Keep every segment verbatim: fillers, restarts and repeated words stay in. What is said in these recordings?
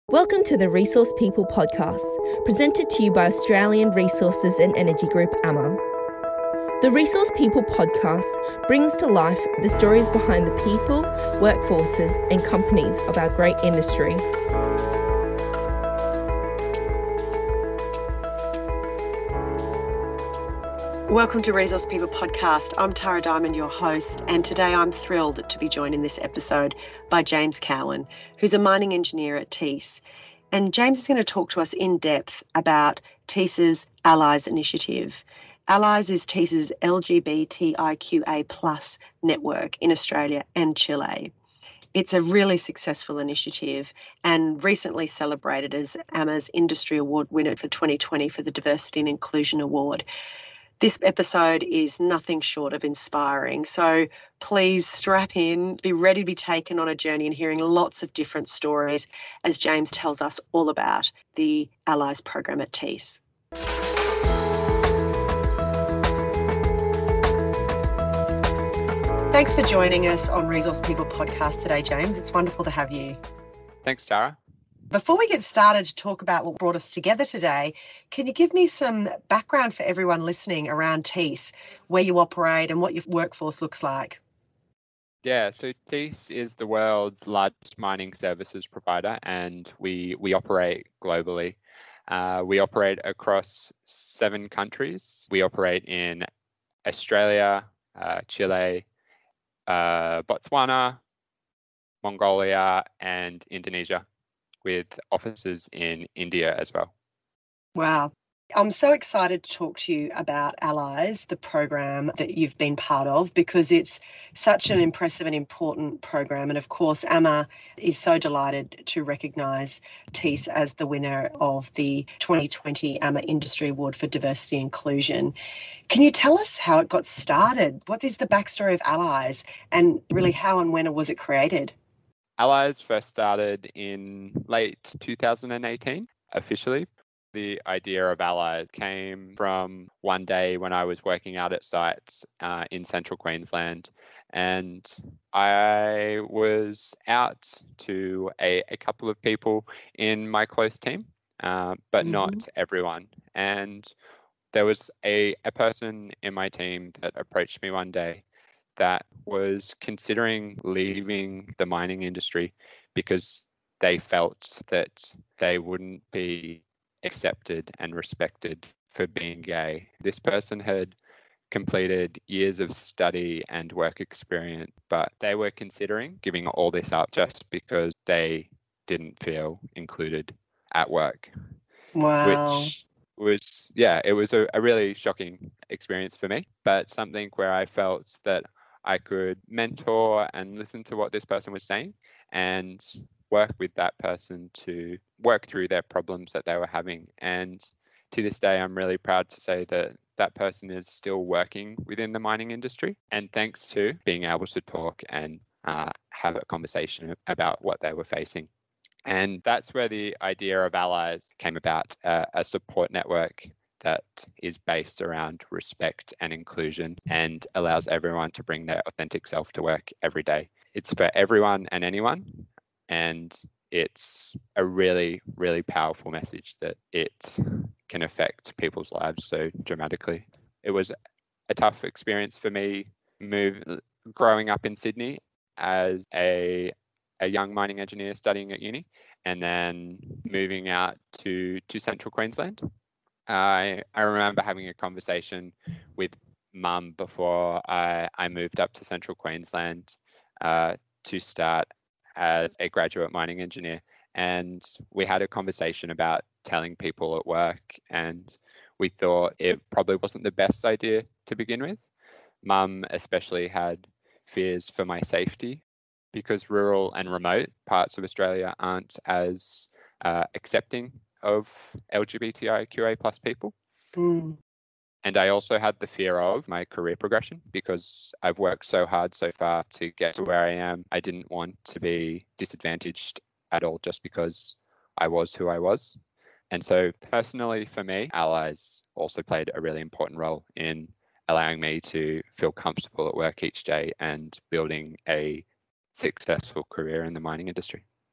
Welcome to the Resource People podcast, presented to you by Australian Resources and Energy Group A M A. The Resource People podcast brings to life the stories behind the people, workforces and companies of our great industry. Welcome to Resource People podcast. I'm Tara Diamond, your host, and today I'm thrilled to be joined in this episode by James Cowan, who's a mining engineer at Thiess. And James is going to talk to us in depth about Thiess's Allies initiative. Allies is Thiess's L G B T I Q A plus network in Australia and Chile. It's a really successful initiative and recently celebrated as A M A's Industry Award winner for twenty twenty for the Diversity and Inclusion Award. This episode is nothing short of inspiring, so please strap in, be ready to be taken on a journey and hearing lots of different stories as James tells us all about the Allies program at Thiess. Thanks for joining us on Resource People podcast today, James. It's wonderful to have you. Thanks, Tara. Before we get started to talk about what brought us together today, can you give me some background for everyone listening around Thiess, where you operate and what your workforce looks like? Yeah, so Thiess is the world's largest mining services provider, and we we operate globally. Uh, we operate across seven countries. We operate in Australia, uh, Chile, uh, Botswana, Mongolia, and Indonesia, with offices in India as well. Wow. I'm so excited to talk to you about Allies, the program that you've been part of, because it's such an impressive and important program. And of course, A M A is so delighted to recognise Thiess as the winner of the twenty twenty A M A Industry Award for Diversity and Inclusion. Can you tell us how it got started? What is the backstory of Allies, and really how and when was it created? Allies first started in late two thousand eighteen, officially. The idea of Allies came from one day when I was working out at sites uh, in central Queensland, and I was out to a, a couple of people in my close team, uh, but mm-hmm. not everyone. And there was a, a person in my team that approached me one day that was considering leaving the mining industry because they felt that they wouldn't be accepted and respected for being gay. This person had completed years of study and work experience, but they were considering giving all this up just because they didn't feel included at work. Wow. Which was, yeah, it was a, a really shocking experience for me, but something where I felt that I could mentor and listen to what this person was saying and work with that person to work through their problems that they were having. And to this day, I'm really proud to say that that person is still working within the mining industry. And thanks to being able to talk and uh, have a conversation about what they were facing. And that's where the idea of Allies came about, uh, a support network that is based around respect and inclusion and allows everyone to bring their authentic self to work every day. It's for everyone and anyone, and it's a really, really powerful message that it can affect people's lives so dramatically. It was a tough experience for me move, growing up in Sydney as a, a young mining engineer studying at uni, and then moving out to, to central Queensland. I I remember having a conversation with mum before I, I moved up to central Queensland uh, to start as a graduate mining engineer. And we had a conversation about telling people at work, and we thought it probably wasn't the best idea to begin with. Mum especially had fears for my safety because rural and remote parts of Australia aren't as uh, accepting of L G B T I Q A plus people. Mm. And I also had the fear of my career progression because I've worked so hard so far to get to where I am. I didn't want to be disadvantaged at all just because I was who I was. And so personally for me, Allies also played a really important role in allowing me to feel comfortable at work each day and building a successful career in the mining industry.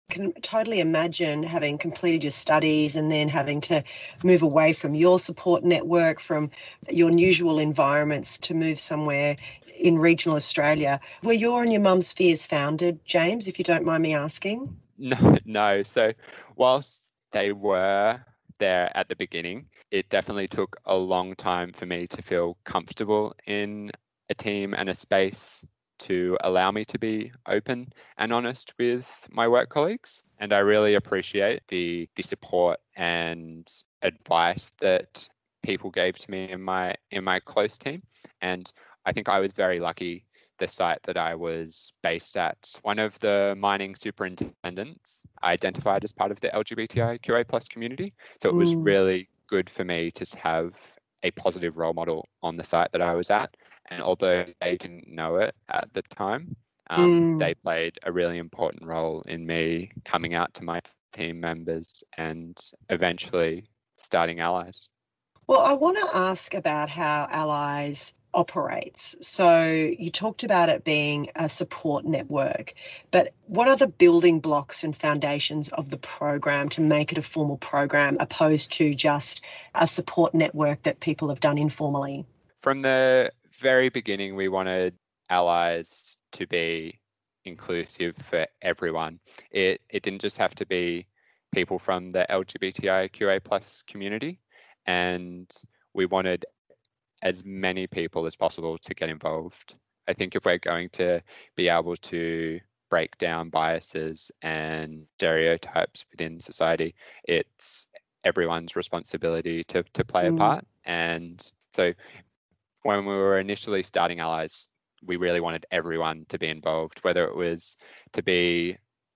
can totally imagine having completed your studies and then having to move away from your support network, from your usual environments, to move somewhere in regional Australia. Were your and your mum's fears founded, James, if you don't mind me asking? No, no. So whilst they were there at the beginning, it definitely took a long time for me to feel comfortable in a team and a space to allow me to be open and honest with my work colleagues. And I really appreciate the, the support and advice that people gave to me in my in my close team. And I think I was very lucky. The site that I was based at, one of the mining superintendents identified as part of the L G B T I Q A plus community. So it was Mm. really good for me to have a positive role model on the site that I was at. And although they didn't know it at the time, um, Mm. they played a really important role in me coming out to my team members and eventually starting Allies. Well, I want to ask about how Allies operates. So you talked about it being a support network, but what are the building blocks and foundations of the program to make it a formal program opposed to just a support network that people have done informally? From the very beginning, we wanted Allies to be inclusive for everyone. It it didn't just have to be people from the L G B T I Q A plus community, and we wanted as many people as possible to get involved. I think if we're going to be able to break down biases and stereotypes within society, it's everyone's responsibility to to play a Mm. part. And so when we were initially starting Allies, we really wanted everyone to be involved, whether it was to be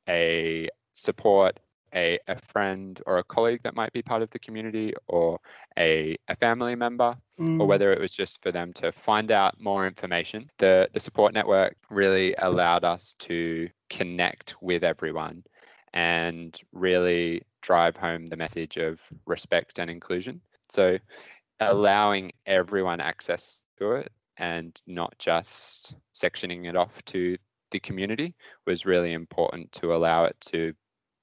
a support, a, a friend or a colleague that might be part of the community, or a, a family member, Mm. or whether it was just for them to find out more information. The, the support network really allowed us to connect with everyone and really drive home the message of respect and inclusion. So allowing everyone access to it and not just sectioning it off to the community was really important to allow it to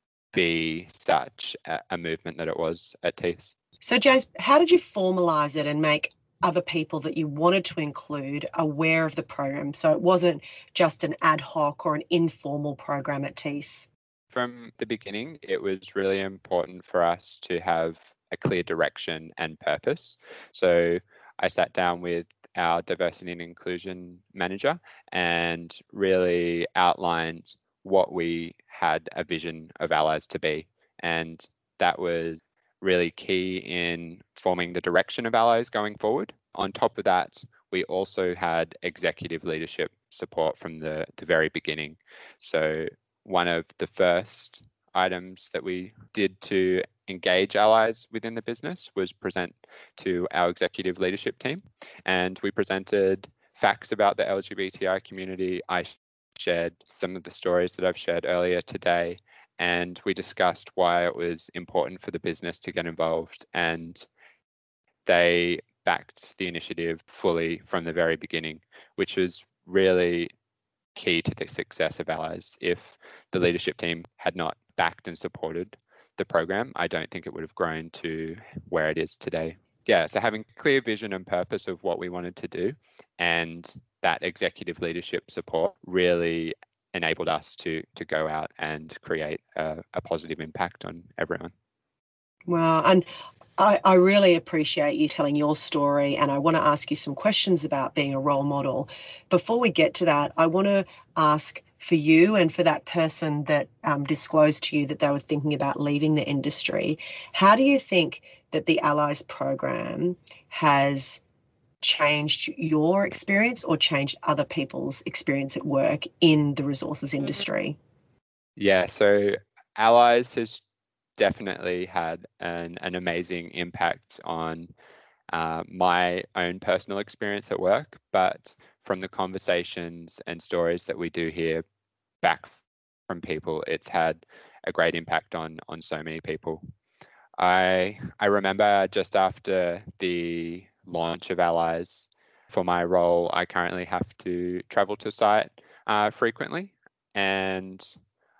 be such a, a movement that it was at Tees. So, James, how did you formalise it and make other people that you wanted to include aware of the program, so it wasn't just an ad hoc or an informal program at Tees? From the beginning, it was really important for us to have a clear direction and purpose. So I sat down with our diversity and inclusion manager and really outlined what we had a vision of Allies to be. And that was really key in forming the direction of Allies going forward. On top of that, we also had executive leadership support from the, the very beginning. So one of the first items that we did to engage Allies within the business was present to our executive leadership team. And we presented facts about the L G B T I community. I shared some of the stories that I've shared earlier today, and we discussed why it was important for the business to get involved. And they backed the initiative fully from the very beginning, which was really key to the success of Allies. If the leadership team had not backed and supported the program, I don't think it would have grown to where it is today. Yeah, so having clear vision and purpose of what we wanted to do, and that executive leadership support really enabled us to to go out and create a, a positive impact on everyone. Wow. And I, I really appreciate you telling your story, and I want to ask you some questions about being a role model. Before we get to that, I want to ask for you and for that person that um, disclosed to you that they were thinking about leaving the industry, how do you think that the Allies program has changed your experience or changed other people's experience at work in the resources industry? Yeah, so Allies has definitely had an, an amazing impact on uh, my own personal experience at work, but from the conversations and stories that we do hear back from people, it's had a great impact on on so many people. I I remember just after the launch of Allies, for my role, I currently have to travel to site uh, frequently, and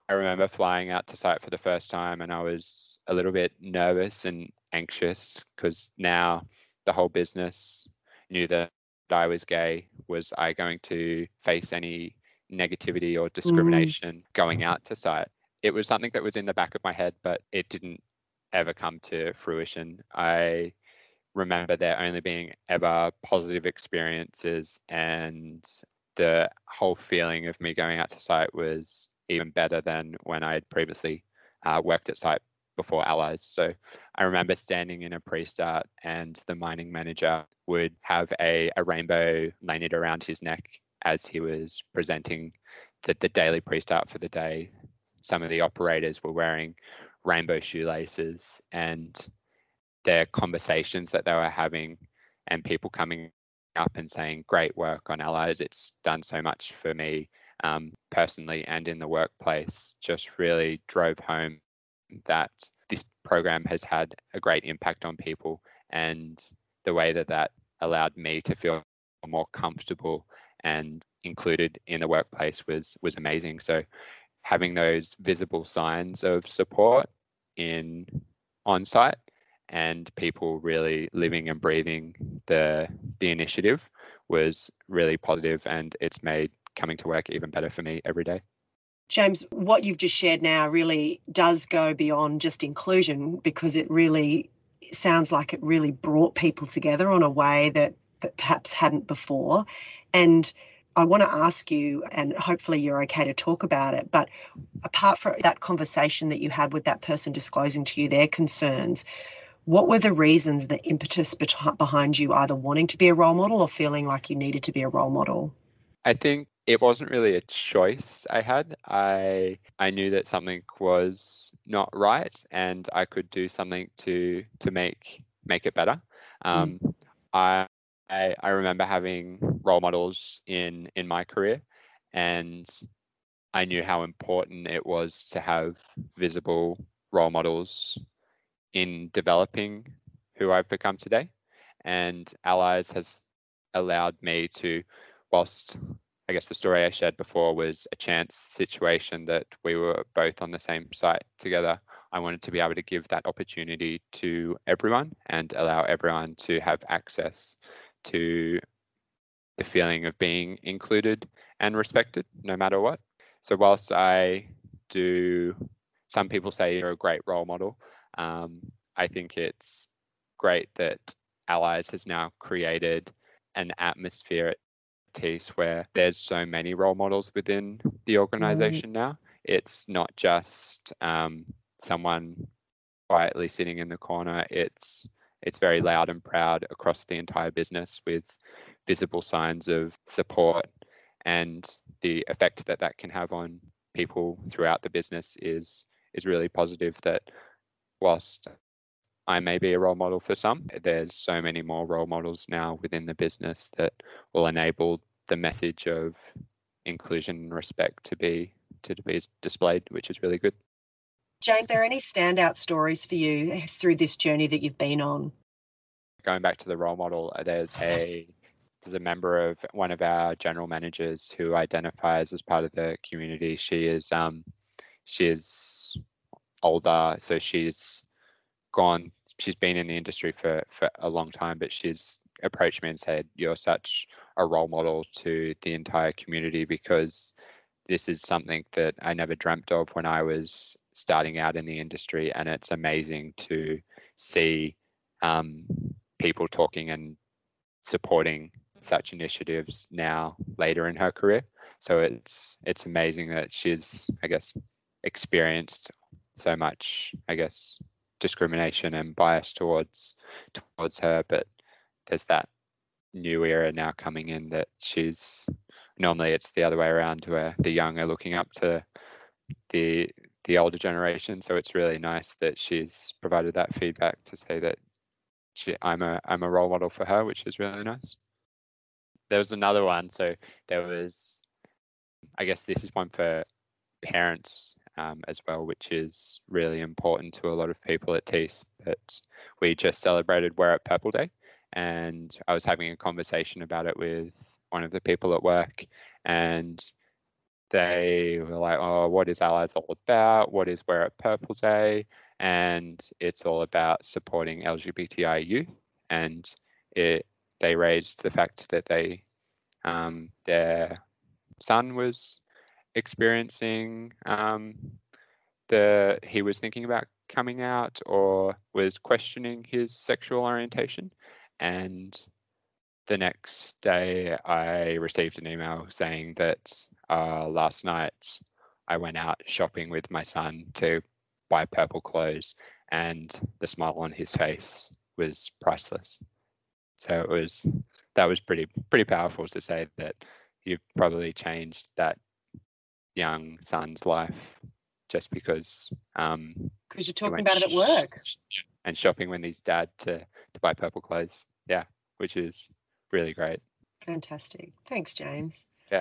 I remember flying out to site for the first time and I was a little bit nervous and anxious because now the whole business knew that I was gay. Was I going to face any negativity or discrimination mm. going out to site? It was something that was in the back of my head, but it didn't ever come to fruition. I remember there only being ever positive experiences, and the whole feeling of me going out to site was even better than when I had previously uh, worked at site before Allies. So I remember standing in a pre-start and the mining manager would have a, a rainbow lanyard around his neck as he was presenting the, the daily pre-start for the day. Some of the operators were wearing rainbow shoelaces, and their conversations that they were having and people coming up and saying, great work on Allies, it's done so much for me um, personally and in the workplace, just really drove home that this program has had a great impact on people, and the way that that allowed me to feel more comfortable and included in the workplace was was amazing. So having those visible signs of support in on site and people really living and breathing the the initiative was really positive, and it's made coming to work even better for me every day. James, what you've just shared now really does go beyond just inclusion, because it really sounds like it really brought people together on a way that, that perhaps hadn't before. And I want to ask you, and hopefully you're okay to talk about it, but apart from that conversation that you had with that person disclosing to you their concerns, what were the reasons, the impetus behind you either wanting to be a role model or feeling like you needed to be a role model? I think it wasn't really a choice I had. I I knew that something was not right and I could do something to to make make it better. Um, mm. I, I I remember having role models in in my career, and I knew how important it was to have visible role models in developing who I've become today. And Allies has allowed me to, whilst I guess the story I shared before was a chance situation that we were both on the same site together, I wanted to be able to give that opportunity to everyone and allow everyone to have access to the feeling of being included and respected no matter what. So whilst I do, some people say you're a great role model, um, I think it's great that Allies has now created an atmosphere at Tees where there's so many role models within the organization right. now. It's not just um, someone quietly sitting in the corner. It's it's very loud and proud across the entire business with visible signs of support, and the effect that that can have on people throughout the business is is really positive. That whilst I may be a role model for some, there's so many more role models now within the business that will enable the message of inclusion and respect to be to be displayed, which is really good. James, are there any standout stories for you through this journey that you've been on? Going back to the role model, there's a there's a member of one of our general managers who identifies as part of the community. She is um she is older, so she's gone she's been in the industry for for a long time, but she's approached me and said, you're such a role model to the entire community, because this is something that I never dreamt of when I was starting out in the industry, and it's amazing to see um, people talking and supporting such initiatives now later in her career. So it's it's amazing that she's, I guess, experienced so much, I guess, discrimination and bias towards towards her, but there's that new era now coming in that she's normally it's the other way around, where the young are looking up to the the older generation. So it's really nice that she's provided that feedback to say that she I'm a I'm a role model for her, which is really nice. There was another one, so there was I guess this is one for parents um, as well, which is really important to a lot of people at Tees. But we just celebrated Wear It Purple Day, and I was having a conversation about it with one of the people at work, and they were like, oh, what is Allies all about? What is Wear It Purple Day? And it's all about supporting L G B T I youth. And it they raised the fact that they um, their son was experiencing um, the he was thinking about coming out or was questioning his sexual orientation. And the next day I received an email saying that uh, last night I went out shopping with my son to buy purple clothes, and the smile on his face was priceless. So it was that was pretty pretty powerful to say that you've probably changed that young son's life just because um because you're talking about it at work sh- and shopping with his dad to to buy purple clothes. Yeah, which is really great. Fantastic. Thanks, James. Yeah.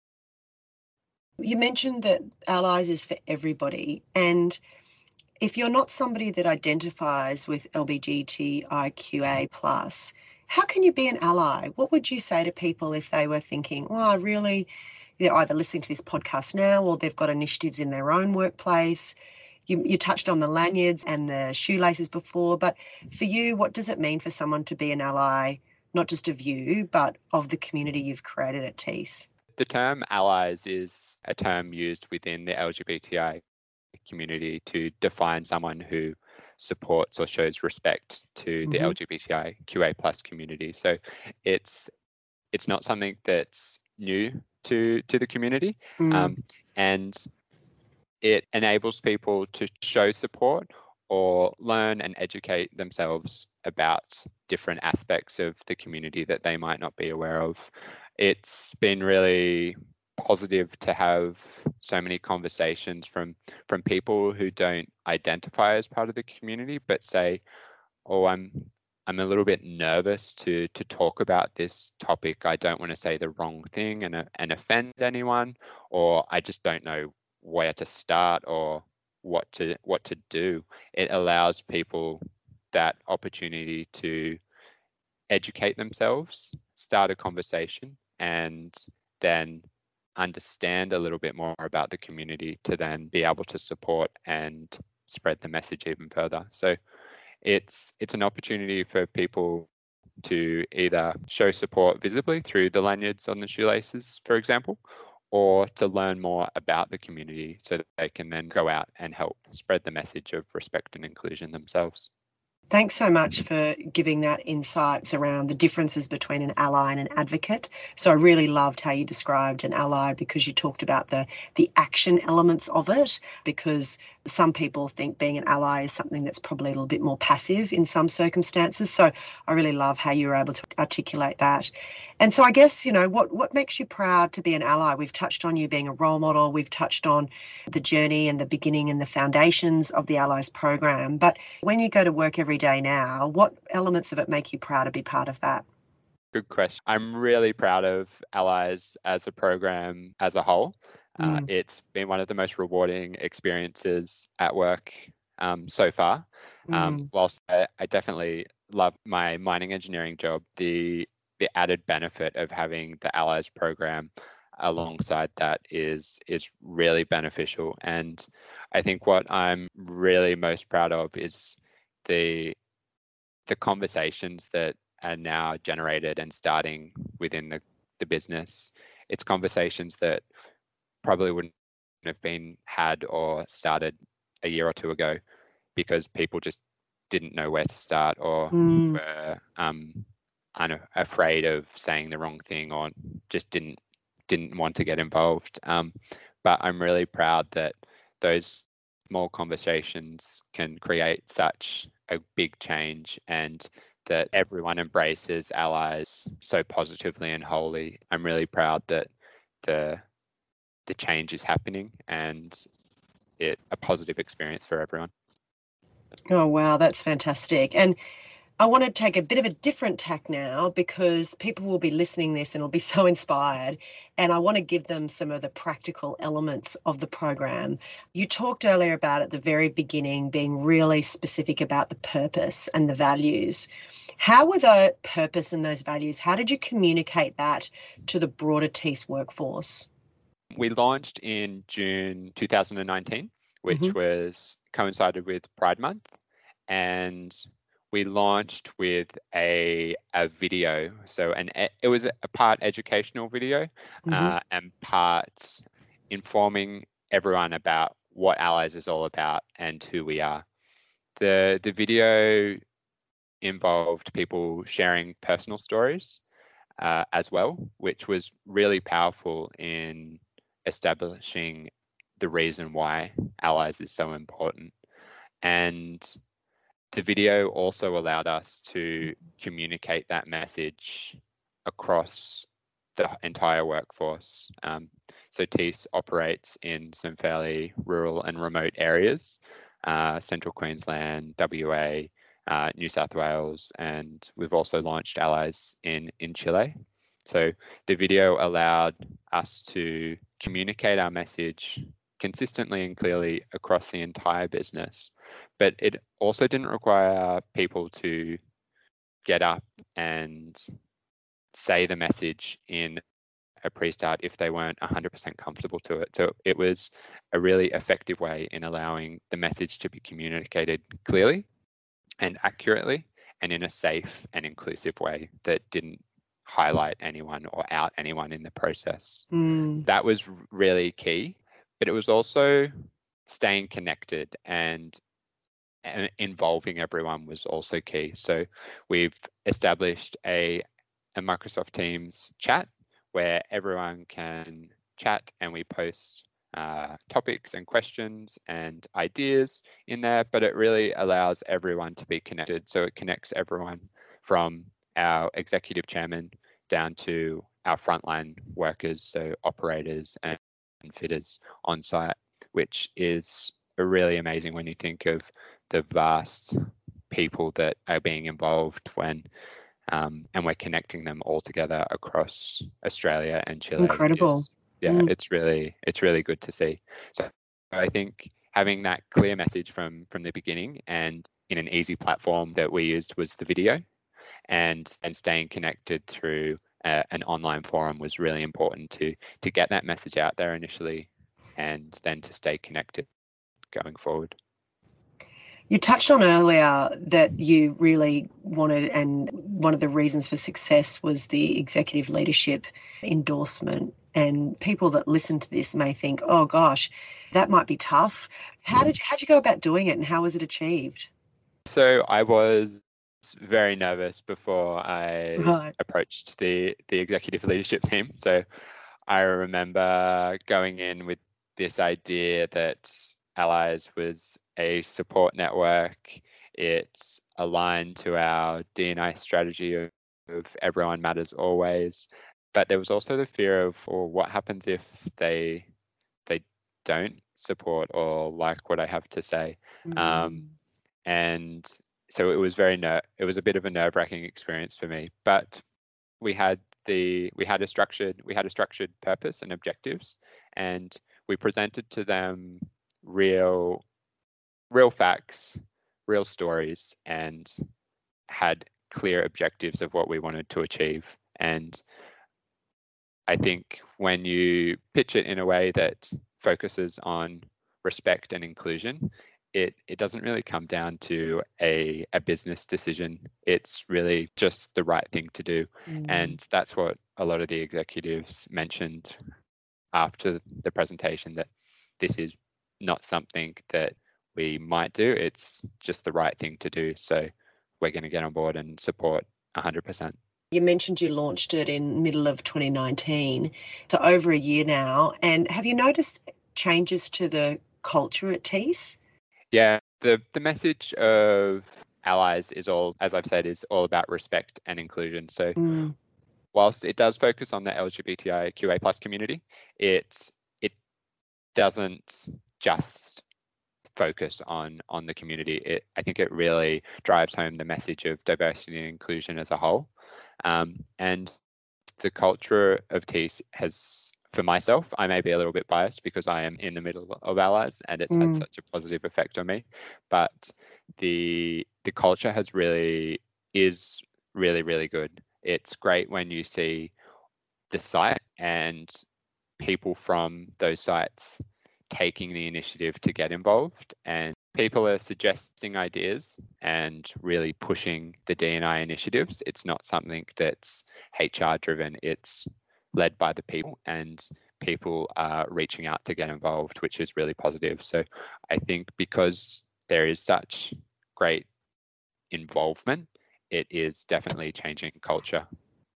You mentioned that Allies is for everybody, and if you're not somebody that identifies with L G B T I Q A plus, how can you be an ally? What would you say to people if they were thinking, well, I really, they're either listening to this podcast now or they've got initiatives in their own workplace? You, you touched on the lanyards and the shoelaces before, but for you, what does it mean for someone to be an ally, not just of you, but of the community you've created at Tees? The term allies is a term used within the L G B T I community to define someone who supports or shows respect to the Mhm. L G B T I Q A plus community. So it's it's not something that's new to to the community, Mm. um, and it enables people to show support or learn and educate themselves about different aspects of the community that they might not be aware of. It's been really positive to have so many conversations from from people who don't identify as part of the community but say, oh, I'm I'm a little bit nervous to to talk about this topic. I don't want to say the wrong thing and uh, and offend anyone, or I just don't know where to start or what to what to do. It allows people that opportunity to educate themselves, start a conversation, and then understand a little bit more about the community to then be able to support and spread the message even further. So it's it's an opportunity for people to either show support visibly through the lanyards on the shoelaces, for example, or to learn more about the community so that they can then go out and help spread the message of respect and inclusion themselves. Thanks so much for giving that insights around the differences between an ally and an advocate. So I really loved how you described an ally because you talked about the, the action elements of it, because some people think being an ally is something that's probably a little bit more passive in some circumstances. So I really love how you were able to articulate that. And so I guess, you know, what, what makes you proud to be an ally? We've touched on you being a role model. We've touched on the journey and the beginning and the foundations of the Allies program. But when you go to work every day now, what elements of it make you proud to be part of that? Good question. I'm really proud of Allies as a program as a whole. Uh, Mm. it's been one of the most rewarding experiences at work um, so far. Um, Mm. whilst I, I definitely love my mining engineering job, the the added benefit of having the Allies program alongside that is is really beneficial. And I think what I'm really most proud of is the the conversations that are now generated and starting within the, the business. It's conversations that probably wouldn't have been had or started a year or two ago because people just didn't know where to start or Mm. were um, un- afraid of saying the wrong thing or just didn't didn't want to get involved. Um, but I'm really proud that those small conversations can create such a big change and that everyone embraces Allies so positively and wholly. I'm really proud that the the change is happening and it a positive experience for everyone. Oh, wow, that's fantastic. And I want to take a bit of a different tack now because people will be listening to this and will be so inspired. And I want to give them some of the practical elements of the program. You talked earlier about at the very beginning being really specific about the purpose and the values. How were the purpose and those values? How did you communicate that to the broader Tees workforce? We launched in June two thousand nineteen, which Mhm. was coincided with Pride Month, and we launched with a a video. So an e- it was a part educational video Mhm. uh, and part informing everyone about what Allies is all about and who we are. The the video involved people sharing personal stories uh, as well, which was really powerful in establishing the reason why Allies is so important. And the video also allowed us to communicate that message across the entire workforce. Um, so TEAS operates in some fairly rural and remote areas, uh, Central Queensland, W A, uh, New South Wales, and we've also launched Allies in, in Chile. So the video allowed us to communicate our message consistently and clearly across the entire business, but it also didn't require people to get up and say the message in a pre-start if they weren't one hundred percent comfortable to it. So it was a really effective way in allowing the message to be communicated clearly and accurately and in a safe and inclusive way that didn't highlight anyone or out anyone in the process. Mm. That was really key, but it was also staying connected and and involving everyone was also key. So we've established a, a Microsoft Teams chat where everyone can chat and we post uh, topics and questions and ideas in there, but it really allows everyone to be connected. So it connects everyone from our executive chairman down to our frontline workers, so operators and fitters on site, which is really amazing when you think of the vast people that are being involved when um, and we're connecting them all together across Australia and Chile. Incredible. Is, yeah, Mm. it's really it's really good to see. So I think having that clear message from from the beginning and in an easy platform that we used was the video, and and staying connected through uh, an online forum was really important to to get that message out there initially, and then to stay connected going forward. You touched on earlier that you really wanted, and one of the reasons for success was the executive leadership endorsement. And people that listen to this may think, oh gosh, that might be tough. How did how'd you go about doing it and how was it achieved? So I was very nervous before I Right. approached the the executive leadership team. So I remember going in with this idea that Allies was a support network. It aligned to our D and I strategy of, of everyone matters always. But there was also the fear of, or what happens if they they don't support or like what I have to say. Um, Mm. and so it was very ner- it was a bit of a nerve-wracking experience for me. But we had the we had a structured we had a structured purpose and objectives, and we presented to them real real facts, real stories, and had clear objectives of what we wanted to achieve. And I think when you pitch it in a way that focuses on respect and inclusion, it it doesn't really come down to a, a business decision. It's really just the right thing to do. Mm. And that's what a lot of the executives mentioned after the presentation, that this is not something that we might do. It's just the right thing to do. So we're going to get on board and support one hundred percent. You mentioned you launched it in middle of twenty nineteen, so over a year now. And have you noticed changes to the culture at TEAS? Yeah, the the message of Allies is all, as I've said, is all about respect and inclusion. So Mm. whilst it does focus on the L G B T I Q A plus community, it it doesn't just focus on on the community. It I think it really drives home the message of diversity and inclusion as a whole. Um, and the culture of TEAS has, for myself, I may be a little bit biased because I am in the middle of Allies and it's had Mm. such a positive effect on me. But the the culture has really is really, really good. It's great when you see the site and people from those sites taking the initiative to get involved, and people are suggesting ideas and really pushing the D and I initiatives. It's not something that's H R driven, it's led by the people, and people are reaching out to get involved, which is really positive. So I think because there is such great involvement, it is definitely changing culture.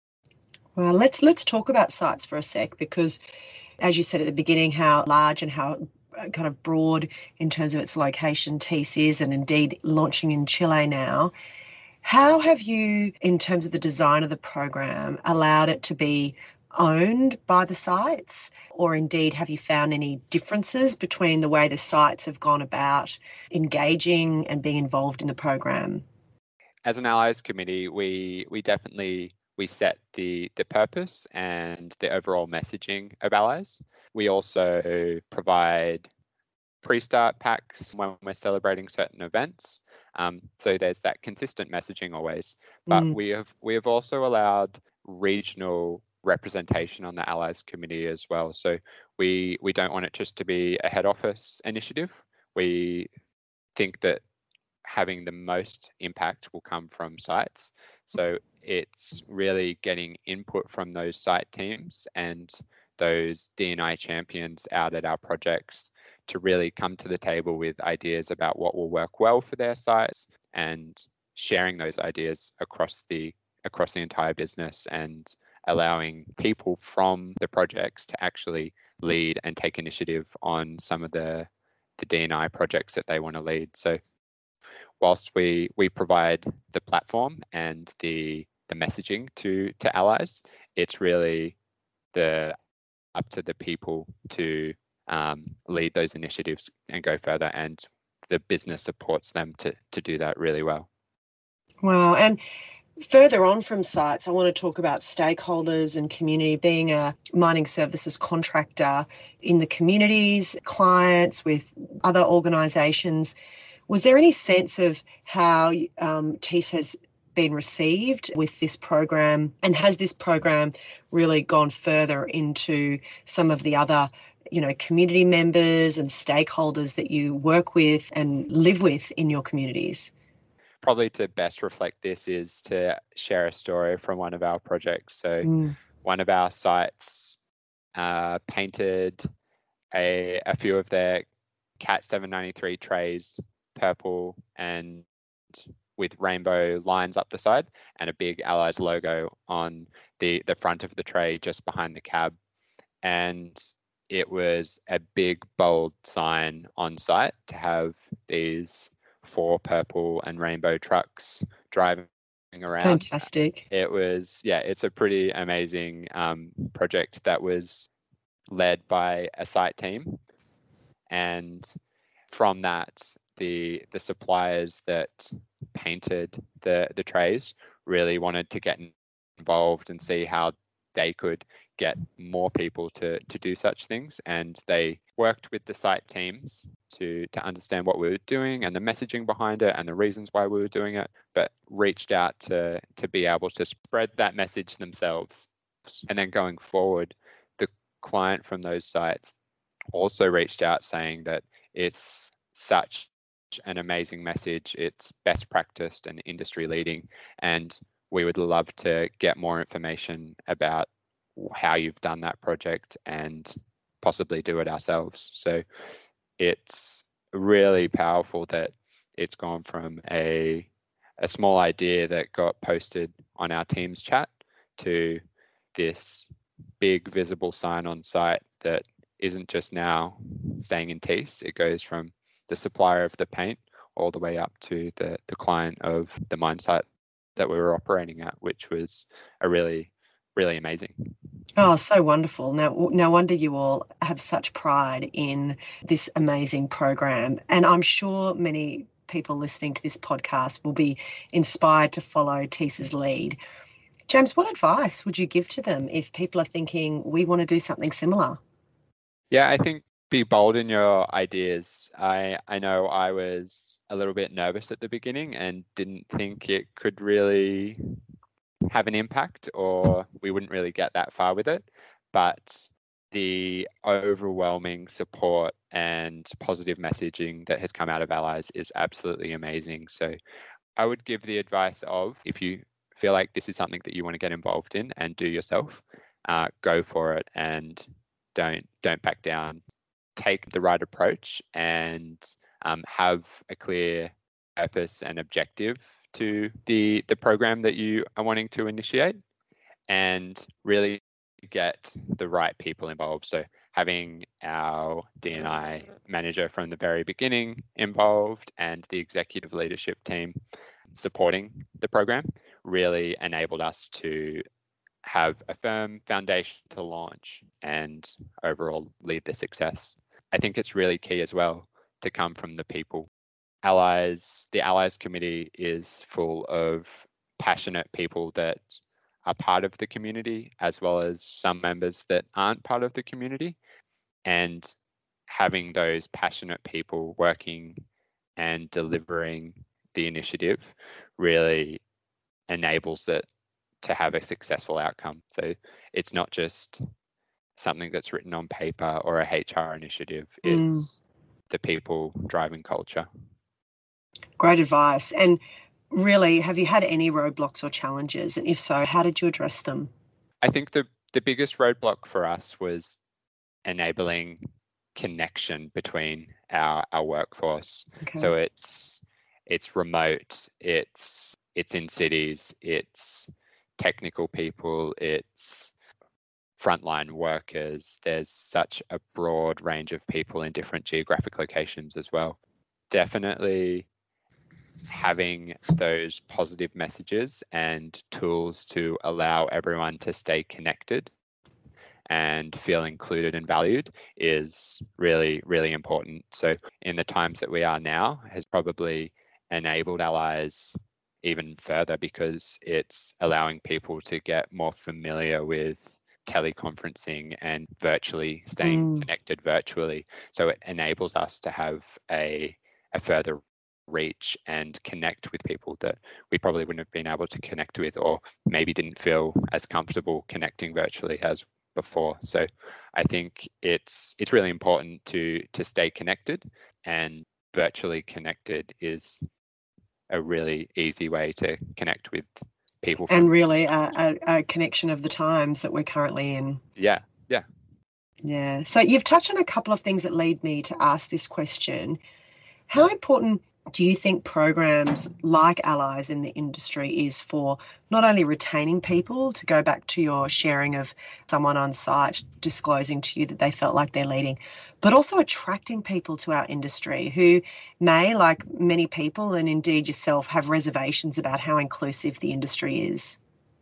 Well, let's let's talk about sites for a sec, because as you said at the beginning, how large and how kind of broad in terms of its location Tees is, and indeed launching in Chile now. How have you, in terms of the design of the program, allowed it to be owned by the sites, or indeed have you found any differences between the way the sites have gone about engaging and being involved in the program? As an Allies committee, we we definitely we set the the purpose and the overall messaging of Allies. We also provide pre-start packs when we're celebrating certain events. Um, so there's that consistent messaging always. But Mm. we have we have also allowed regional representation on the Allies committee as well. So we we don't want it just to be a head office initiative. We think that having the most impact will come from sites. So it's really getting input from those site teams and those D and I champions out at our projects to really come to the table with ideas about what will work well for their sites, and sharing those ideas across the across the entire business, and allowing people from the projects to actually lead and take initiative on some of the the D and I projects that they want to lead. So whilst we we provide the platform and the the messaging to to Allies, it's really the up to the people to um, lead those initiatives and go further, and the business supports them to to do that really well. Wow. And further on from sites, I want to talk about stakeholders and community. Being a mining services contractor in the communities, clients, with other organisations, was there any sense of how um, Tees has been received with this program, and has this program really gone further into some of the other, you know, community members and stakeholders that you work with and live with in your communities? Probably to best reflect this is to share a story from one of our projects. So Mm. one of our sites uh, painted a, a few of their Cat seven ninety-three trays purple and with rainbow lines up the side, and a big Allies logo on the, the front of the tray just behind the cab. And it was a big, bold sign on site to have these four purple and rainbow trucks driving around. Fantastic. It was, yeah, it's a pretty amazing um, project that was led by a site team. And from that, the the suppliers that painted the the trays really wanted to get involved and see how they could get more people to to do such things, and they worked with the site teams to to understand what we were doing and the messaging behind it and the reasons why we were doing it, but reached out to to be able to spread that message themselves. And then going forward, the client from those sites also reached out saying that it's such an amazing message, it's best practiced and industry leading, and we would love to get more information about how you've done that project and possibly do it ourselves. So it's really powerful that it's gone from a a small idea that got posted on our Teams chat to this big visible sign on site that isn't just now staying in Tees. It goes from the supplier of the paint all the way up to the, the client of the mine site that we were operating at, which was a really, really amazing. Oh, so wonderful. Now, no wonder you all have such pride in this amazing program. And I'm sure many people listening to this podcast will be inspired to follow Tees's lead. James, what advice would you give to them if people are thinking, we want to do something similar? Yeah, I think be bold in your ideas. I, I know I was a little bit nervous at the beginning and didn't think it could really have an impact, or we wouldn't really get that far with it. But the overwhelming support and positive messaging that has come out of Allies is absolutely amazing. So I would give the advice of, if you feel like this is something that you want to get involved in and do yourself, uh, go for it and don't don't back down. Take the right approach and um, have a clear purpose and objective to the the program that you are wanting to initiate, and really get the right people involved. So having our D and I manager from the very beginning involved and the executive leadership team supporting the program really enabled us to have a firm foundation to launch and overall lead the success. I think it's really key as well to come from the people. Allies, the Allies Committee is full of passionate people that are part of the community, as well as some members that aren't part of the community. And having those passionate people working and delivering the initiative really enables it to have a successful outcome. So it's not just something that's written on paper or a H R initiative, it's mm. the people driving culture. Great advice. And really, have you had any roadblocks or challenges? And if so, how did you address them? I think the, the biggest roadblock for us was enabling connection between our, our workforce. Okay. So it's it's remote, it's it's in cities, it's technical people, it's frontline workers. There's such a broad range of people in different geographic locations as well. Definitely having those positive messages and tools to allow everyone to stay connected and feel included and valued is really, really important. So in the times that we are now has probably enabled Allies even further, because it's allowing people to get more familiar with teleconferencing and virtually staying mm. connected virtually. So it enables us to have a, a further reach and connect with people that we probably wouldn't have been able to connect with, or maybe didn't feel as comfortable connecting virtually as before. So I think it's it's really important to to stay connected, and virtually connected is a really easy way to connect with people. And really a, a, a connection of the times that we're currently in. Yeah, yeah. Yeah. So you've touched on a couple of things that lead me to ask this question. How important do you think programs like Allies in the industry is for not only retaining people, to go back to your sharing of someone on site disclosing to you that they felt like they're leading, but also attracting people to our industry who may, like many people and indeed yourself, have reservations about how inclusive the industry is?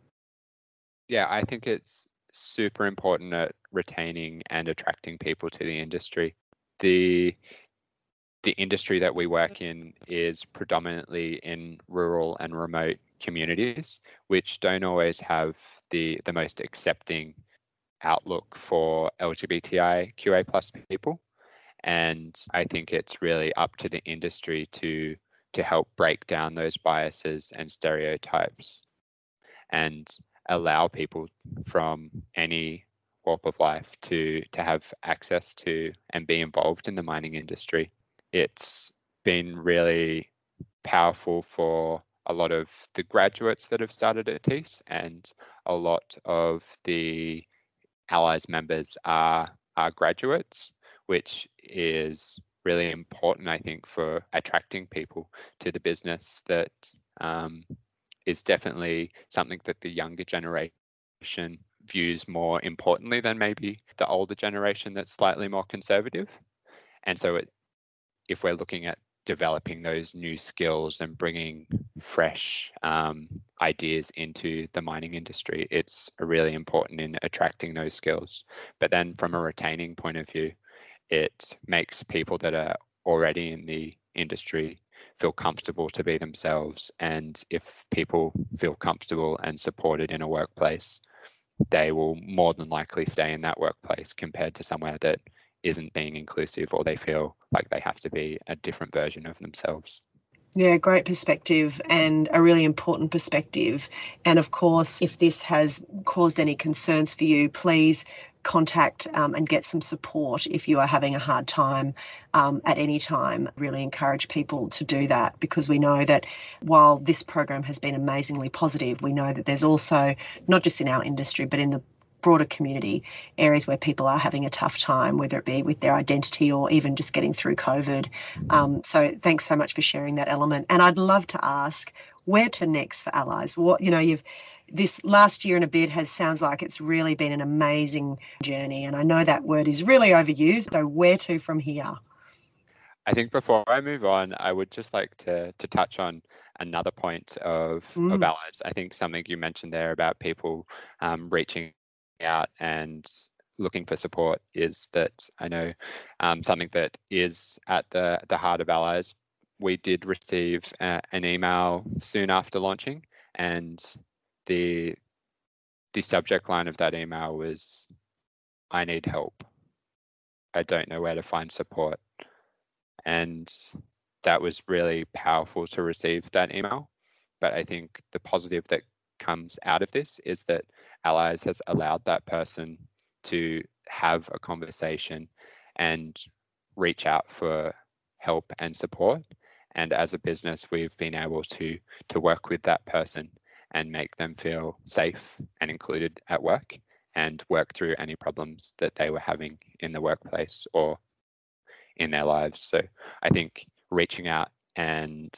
Yeah, I think it's super important at retaining and attracting people to the industry. The The industry that we work in is predominantly in rural and remote communities, which don't always have the, the most accepting outlook for L G B T I Q A plus people. And I think it's really up to the industry to to help break down those biases and stereotypes and allow people from any walk of life to to have access to and be involved in the mining industry. It's been really powerful for a lot of the graduates that have started at T E A S, and a lot of the Allies members are, are graduates, which is really important, I think, for attracting people to the business. That um, is definitely something that the younger generation views more importantly than maybe the older generation that's slightly more conservative. And so it if we're looking at developing those new skills and bringing fresh um, ideas into the mining industry, it's really important in attracting those skills. But then from a retaining point of view, it makes people that are already in the industry feel comfortable to be themselves. And if people feel comfortable and supported in a workplace, they will more than likely stay in that workplace compared to somewhere that isn't being inclusive, or they feel like they have to be a different version of themselves. Yeah, great perspective, and a really important perspective. And of course, if this has caused any concerns for you, please contact um, and get some support if you are having a hard time um, at any time. Really encourage people to do that, because we know that while this program has been amazingly positive, we know that there's also, not just in our industry, but in the broader community, areas where people are having a tough time, whether it be with their identity or even just getting through COVID. Um, so thanks so much for sharing that element. And I'd love to ask, where to next for Allies? What, you know, you've this last year and a bit has sounds like it's really been an amazing journey. And I know that word is really overused. So where to from here? I think before I move on, I would just like to to touch on another point of, Mm. of Allies. I think something you mentioned there about people um, reaching out and looking for support is that I know um, something that is at the, the heart of Allies. We did receive uh, an email soon after launching, and the the subject line of that email was, "I need help. I don't know where to find support." And that was really powerful to receive that email. But I think the positive that comes out of this is that Allies has allowed that person to have a conversation and reach out for help and support. And as a business, we've been able to to work with that person and make them feel safe and included at work, and work through any problems that they were having in the workplace or in their lives. So I think reaching out and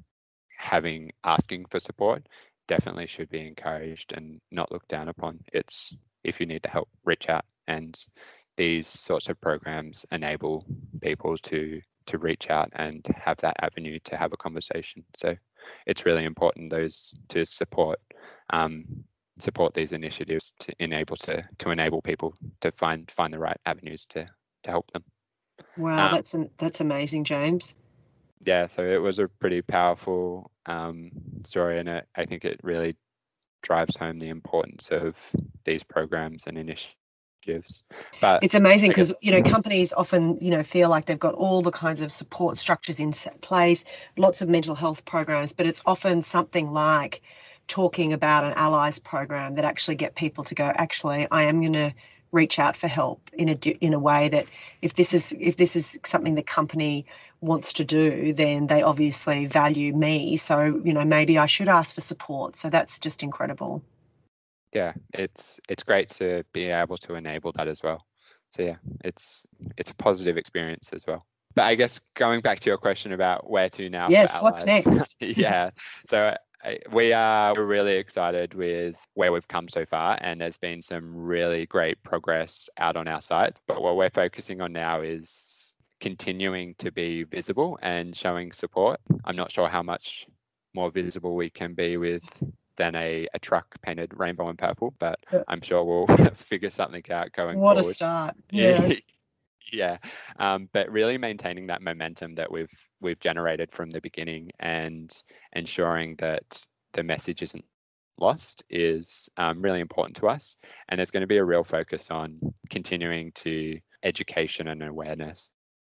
having asking for support definitely should be encouraged and not looked down upon. It's, if you need the help, reach out, and these sorts of programs enable people to to reach out and have that avenue to have a conversation. So it's really important those to support um, support these initiatives to enable to to enable people to find find the right avenues to to help them. Wow, Um, that's an, that's amazing, James. yeah, so it was a pretty powerful um, story, and it, I think it really drives home the importance of these programs and initiatives. But It's amazing I guess- because, you know, companies often, you know, feel like they've got all the kinds of support structures in place, lots of mental health programs, but it's often something like talking about an Allies program that actually get people to go, actually, I am going to reach out for help in a in a way that if this is if this is something the company wants to do, then they obviously value me. So, you know, maybe I should ask for support. So that's just incredible. Yeah, it's it's great to be able to enable that as well. So yeah, it's it's a positive experience as well. But I guess going back to your question about where to now. Yes, for what's Allies, next? yeah, so I, we are we're really excited with where we've come so far, and there's been some really great progress out on our site. But what we're focusing on now is continuing to be visible and showing support. I'm not sure how much more visible we can be with than a, a truck painted rainbow and purple, but I'm sure we'll figure something out going What forward. a start. Yeah. Yeah, um, but really maintaining that momentum that we've we've generated from the beginning and ensuring that the message isn't lost is um, really important to us. And there's going to be a real focus on continuing to education and awareness.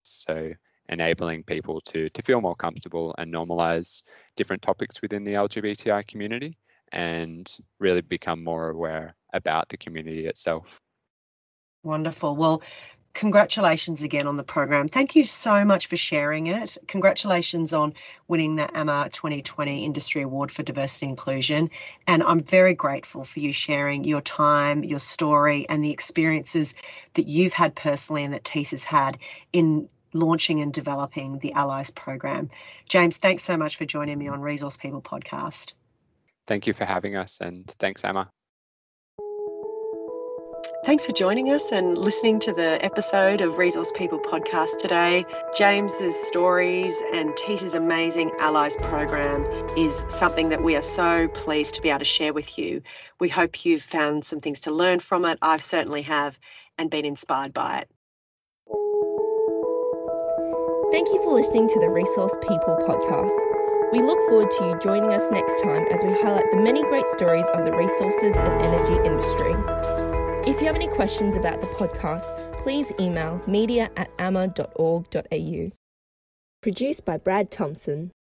So enabling people to to feel more comfortable and normalize different topics within the L G B T I community, and really become more aware about the community itself. Wonderful. Well, congratulations again on the program. Thank you so much for sharing it. Congratulations on winning the A M A twenty twenty Industry Award for Diversity and Inclusion. And I'm very grateful for you sharing your time, your story, and the experiences that you've had personally and that Tees has had in launching and developing the Allies program. James, thanks so much for joining me on Resource People Podcast. Thank you for having us, and thanks, Emma. Thanks for joining us and listening to the episode of Resource People Podcast today. James's stories and Tees's amazing Allies program is something that we are so pleased to be able to share with you. We hope you've found some things to learn from it. I certainly have, and been inspired by it. Thank you for listening to the Resource People Podcast. We look forward to you joining us next time as we highlight the many great stories of the resources and energy industry. If you have any questions about the podcast, please email media at ama dot org dot a u. Produced by Brad Thompson.